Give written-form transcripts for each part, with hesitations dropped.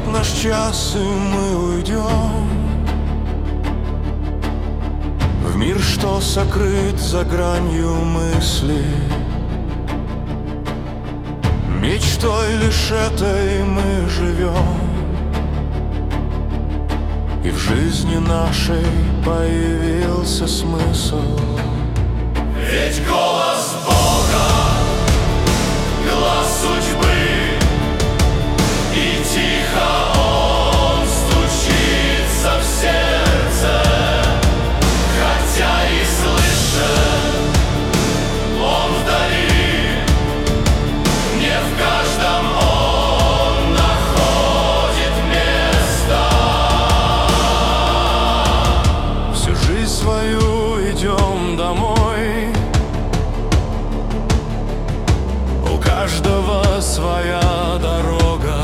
наш час, и мы уйдем в мир, что сокрыт за гранью мысли. Мечтой лишь этой мы живем, и в жизни нашей появился смысл. Ведь голос Бога, глаз судьбы, и тихо он стучится в сердце, хотя и слышен он вдали, не в каждом он находит место. Всю жизнь свою идем домой, у каждого своя дорога,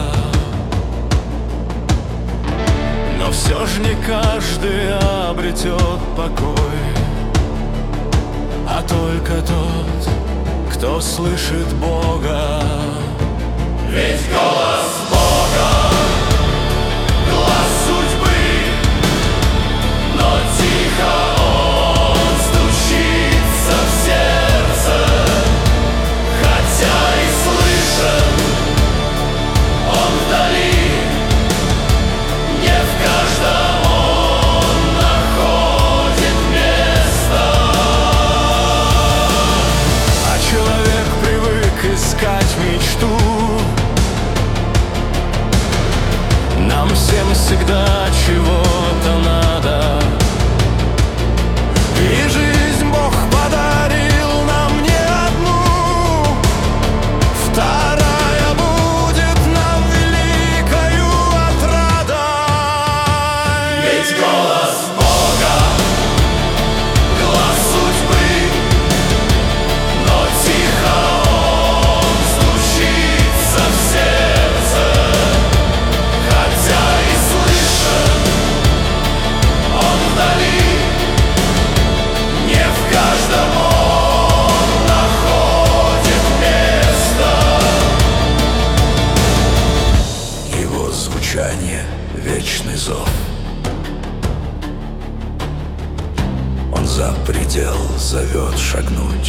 но все же не каждый обретет покой, а только тот, кто слышит Бога. Ведь голос Бога, глаз судьбы, но тихо он стучится в сердце, хотя и слышен он вдали, не в каждом он находит место. А человек привык искать мечту, нам всем всегда чего-то надо, и жизнь Бог подарил нам не одну, вторая будет нам великою отрадой. Ведь голос Бога, глаз судьбы, но тихо он стучится в сердце, хотя и слышен он вдали, не в каждом он находит место. Его звучание — вечный зов. Он за предел зовет шагнуть.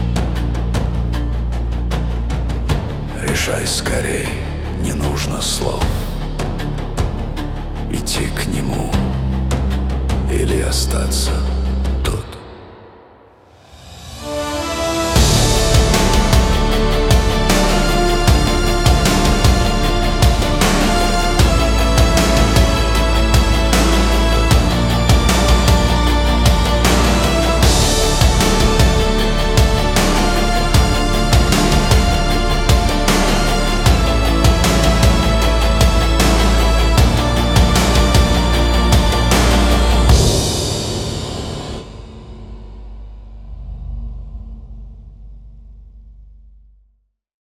Решай скорей, не нужно слов. Идти к нему или остаться